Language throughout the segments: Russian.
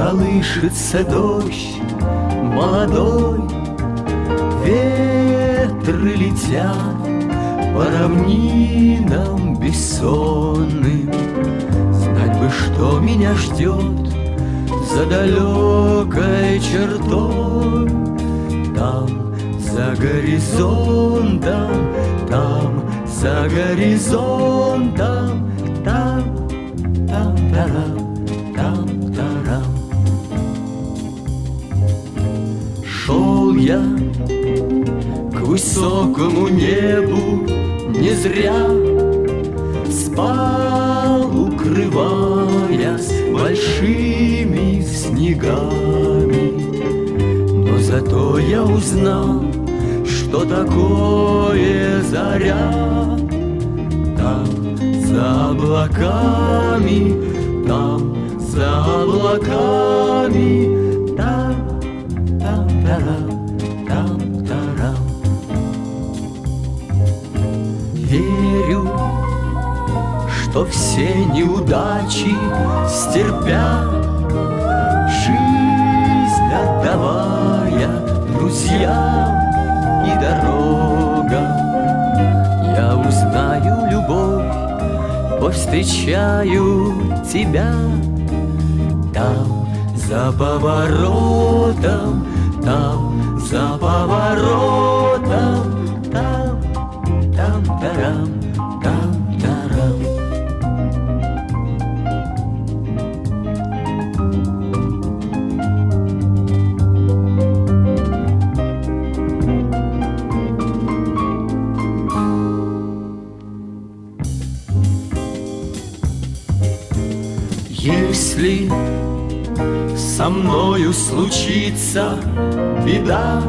колышется дождь молодой, ветры летят по равнинам бессонным. Знать бы, что меня ждет за далекой чертой. Там, за горизонтом, там, за горизонтом, там, там-тарам, там-тарам. Шел я к высокому небу не зря, спал, укрываясь большими снегами. Но зато я узнал, что такое заря. Там, за облаками, там, за облаками, там, там-тарам, там-тарам. Верю, что все неудачи стерпят, жизнь отдавая друзьям и дорогам. Я узнаю любовь, повстречаю тебя. Там, за поворотом, там, за поворотом, там, там-тарам, там-тарам. Если со мною случится беда,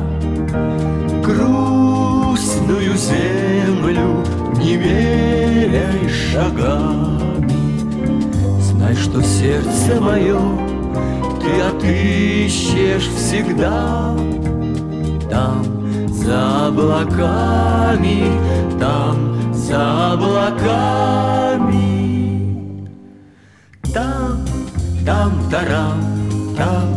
грустную землю не меряй шагами. Знай, что сердце мое ты отыщешь всегда. Там, за облаками, там, за облаками, там, там-тарам, там.